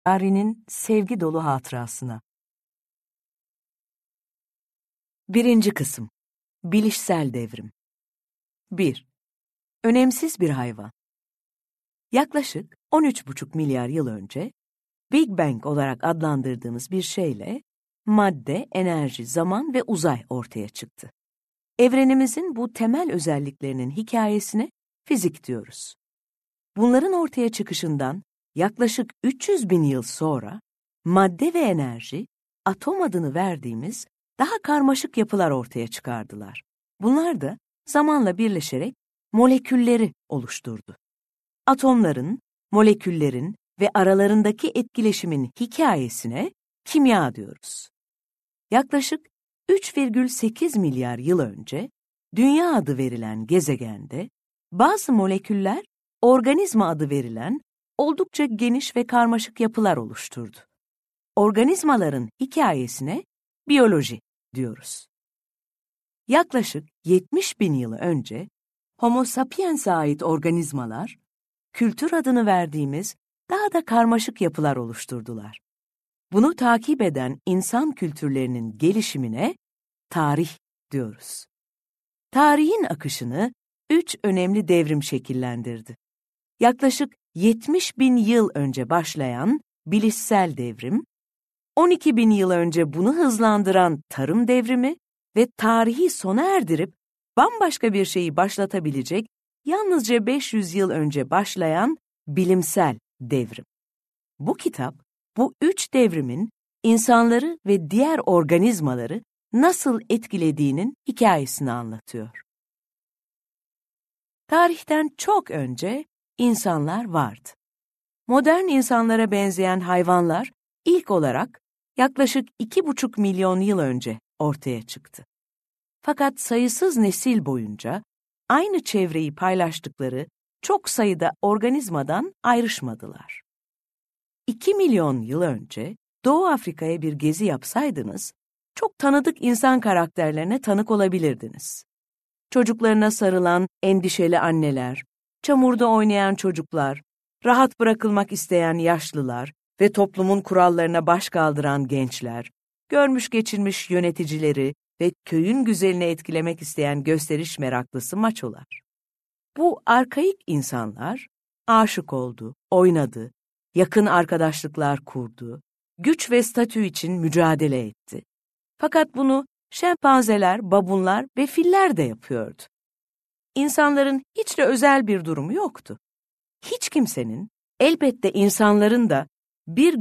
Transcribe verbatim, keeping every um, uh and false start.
Ari'nin sevgi dolu hatırasına. Birinci kısım. Bilişsel devrim. bir. Önemsiz bir hayvan. Yaklaşık on üç buçuk milyar yıl önce, Big Bang olarak adlandırdığımız bir şeyle madde, enerji, zaman ve uzay ortaya çıktı. Evrenimizin bu temel özelliklerinin hikayesine fizik diyoruz. Bunların ortaya çıkışından yaklaşık üç yüz bin yıl sonra madde ve enerji, atom adını verdiğimiz daha karmaşık yapılar ortaya çıkardılar. Bunlar da zamanla birleşerek molekülleri oluşturdu. Atomların, moleküllerin ve aralarındaki etkileşimin hikayesine kimya diyoruz. Yaklaşık üç virgül sekiz milyar yıl önce Dünya adı verilen gezegende bazı moleküller organizma adı verilen oldukça geniş ve karmaşık yapılar oluşturdu. Organizmaların hikayesine biyoloji diyoruz. Yaklaşık yetmiş bin yıl önce Homo sapiens'e ait organizmalar, kültür adını verdiğimiz daha da karmaşık yapılar oluşturdular. Bunu takip eden insan kültürlerinin gelişimine tarih diyoruz. Tarihin akışını üç önemli devrim şekillendirdi. Yaklaşık yetmiş bin yıl önce başlayan bilişsel devrim, on iki bin yıl önce bunu hızlandıran tarım devrimi ve tarihi sona erdirip bambaşka bir şeyi başlatabilecek yalnızca beş yüz yıl önce başlayan bilimsel devrim. Bu kitap, bu üç devrimin insanları ve diğer organizmaları nasıl etkilediğinin hikayesini anlatıyor. Tarihten çok önce insanlar vardı. Modern insanlara benzeyen hayvanlar ilk olarak yaklaşık iki buçuk milyon yıl önce ortaya çıktı. Fakat sayısız nesil boyunca aynı çevreyi paylaştıkları çok sayıda organizmadan ayrışmadılar. iki milyon yıl önce Doğu Afrika'ya bir gezi yapsaydınız, çok tanıdık insan karakterlerine tanık olabilirdiniz. Çocuklarına sarılan endişeli anneler, çamurda oynayan çocuklar, rahat bırakılmak isteyen yaşlılar ve toplumun kurallarına baş kaldıran gençler, görmüş geçirmiş yöneticileri ve köyün güzelini etkilemek isteyen gösteriş meraklısı maçolar. Bu arkaik insanlar aşık oldu, oynadı, yakın arkadaşlıklar kurdu, güç ve statü için mücadele etti. Fakat bunu şempanzeler, babunlar ve filler de yapıyordu. İnsanların hiç de özel bir durumu yoktu. Hiç kimsenin, elbette insanların da bir